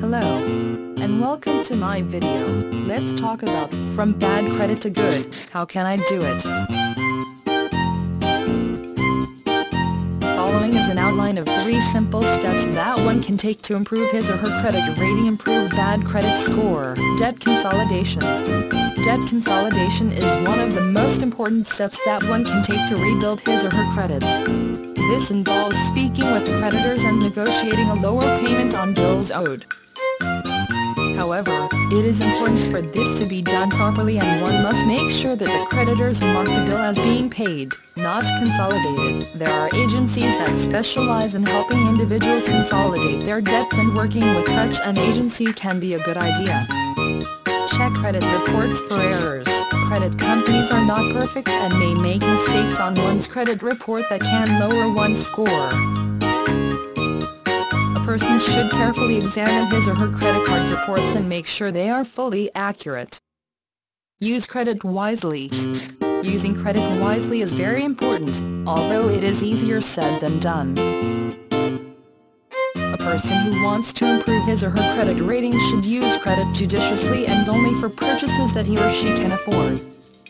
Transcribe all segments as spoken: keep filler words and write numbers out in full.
Hello, and welcome to my video. Let's talk about from bad credit to good. How can I do it? Following is an outline of three simple steps that one can take to improve his or her credit rating. Improve bad credit score. Debt consolidation. Debt consolidation is one of the most important steps that one can take to rebuild his or her credit. This involves speaking with creditors and negotiating a lower payment on bills owed. However, it is important for this to be done properly, and one must make sure that the creditors mark the bill as being paid, not consolidated. There are agencies that specialize in helping individuals consolidate their debts, and working with such an agency can be a good idea. Check credit reports for errors. Credit companies are not perfect and may make mistakes on one's credit report that can lower one's score. A person should carefully examine his or her credit card reports and make sure they are fully accurate. Use credit wisely. Using credit wisely is very important, although it is easier said than done. A person who wants to improve his or her credit rating should use credit judiciously and only for purchases that he or she can afford.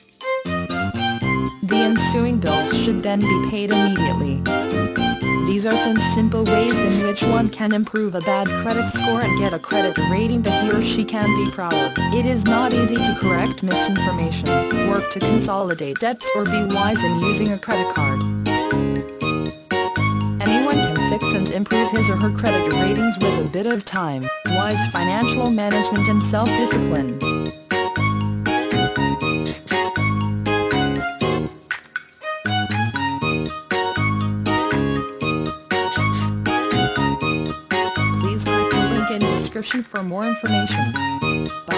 The ensuing bills should then be paid immediately. These are some simple ways in which one can improve a bad credit score and get a credit rating that he or she can be proud of. It is not easy to correct misinformation, work to consolidate debts, or be wise in using a credit card. Anyone can fix and improve his or her credit ratings with a bit of time, wise financial management, and self-discipline. Please click the link in the description for more information. Bye.